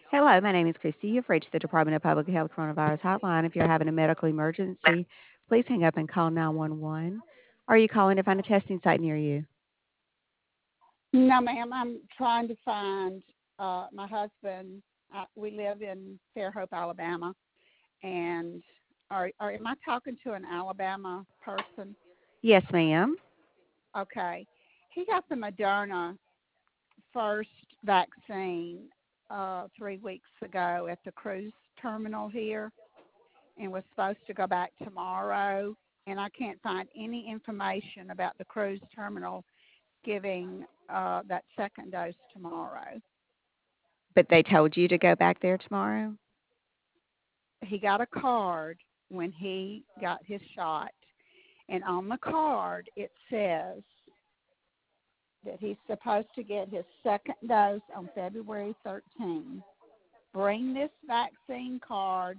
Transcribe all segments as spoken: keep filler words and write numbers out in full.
Hello, my name is Christy. You've reached the Department of Public Health Coronavirus Hotline. If you're having a medical emergency, please hang up and call nine one one. Are you calling to find a testing site near you? No, ma'am. I'm trying to find uh, my husband. Uh, we live in Fairhope, Alabama, and are, are am I talking to an Alabama person? Yes, ma'am. Okay, he got the Moderna first vaccine uh, three weeks ago at the cruise terminal here, and was supposed to go back tomorrow. And I can't find any information about the cruise terminal giving uh, that second dose tomorrow. But they told you to go back there tomorrow? He got a card when he got his shot, and on the card it says that he's supposed to get his second dose on February thirteenth. Bring this vaccine card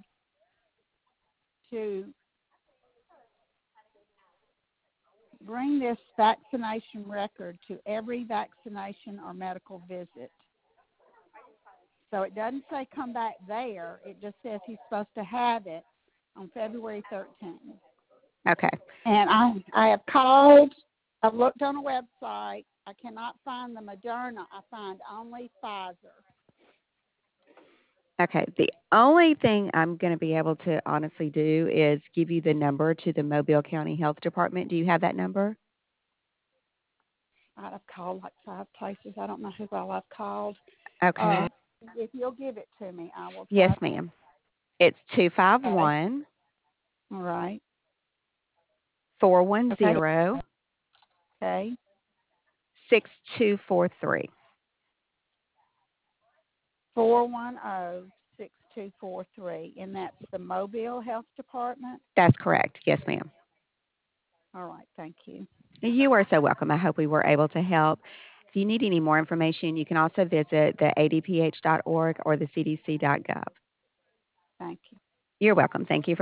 to bring this vaccination record to every vaccination or medical visit. So it doesn't say come back there. It just says he's supposed to have it on February thirteenth. Okay. And I I have called. I've looked on a website. I cannot find the Moderna. I find only Pfizer. Okay. The only thing I'm going to be able to honestly do is give you the number to the Mobile County Health Department. Do you have that number? I've called like five places. I don't know who all I've called. Okay. Uh, if you'll give it to me, I will Yes, try. ma'am. It's Okay. two five one, All right. four one Okay. zero, Okay. six two four three. Four one zero six two four three, and that's the Mobile Health Department. That's correct. Yes, ma'am. All right. Thank you. You are so welcome. I hope we were able to help. If you need any more information, you can also visit the a d p h dot org or the c d c dot gov. Thank you. You're welcome. Thank you for